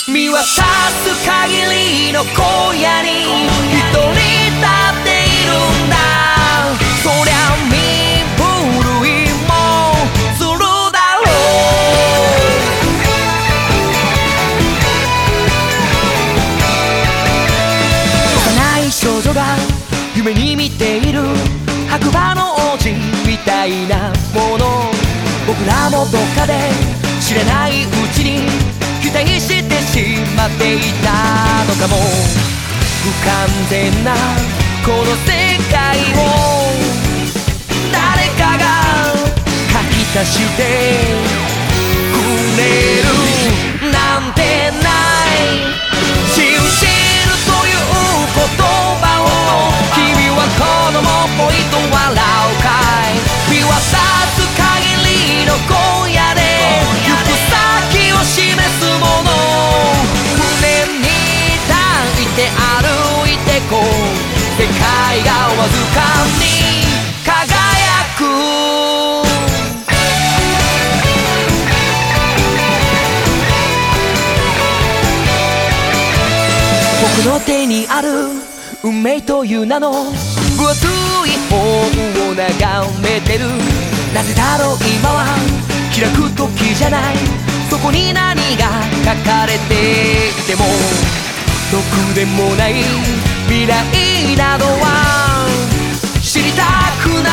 見渡す限りの荒野に一人立っているんだ。そりゃ身震いもするだろう。幼い少女が夢に見ている白馬の王子みたいなもの、僕らもどっかで知らないうちに期待してしまっていたのかも。不完全なこの世界を誰かが書き足してくれるなんてない。信じるという言葉を君は子供っぽいと笑うかい。見渡す限りの荒野で行く先を示すもの、胸に抱いて歩いてこう、世界がわずかに輝く。僕の手にある運命という名の分厚い本を眺めてる。なぜだろう今は開く時じゃない。そこに何が書かれていてもろくでもない未来などは知りたくない。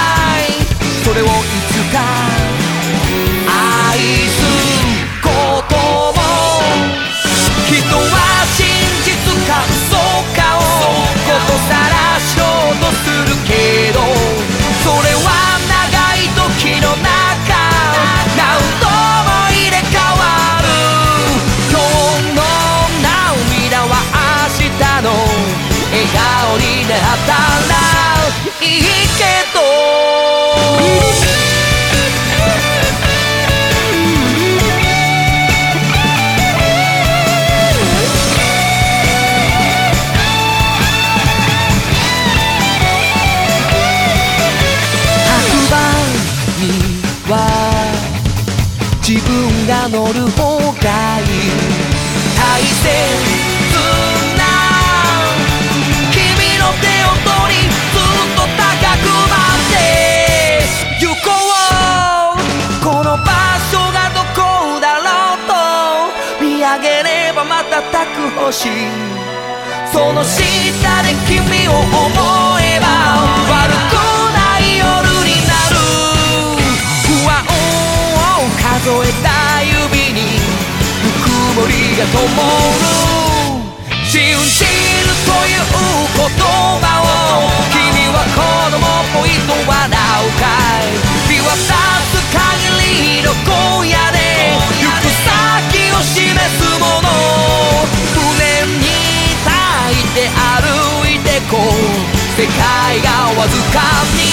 それをいつか愛すことも、人は真実か嘘かをことさらしようとするけど、それは長い時の中何度も入れ替わる。今日の涙は明日の笑顔になったらいいけど、自分が乗る方がいい。大切な君の手を取りずっと高く舞って行こう。この場所がどこだろうと見上げれば瞬く星、その下で君を思えば悪くない夜になる。不安数えた指にぬくもりが灯る。信じるという言葉を君は子供っぽいと笑うかい。見渡す限りの荒野で行く先を示すもの、胸に抱いて歩いてこう、世界がわずかに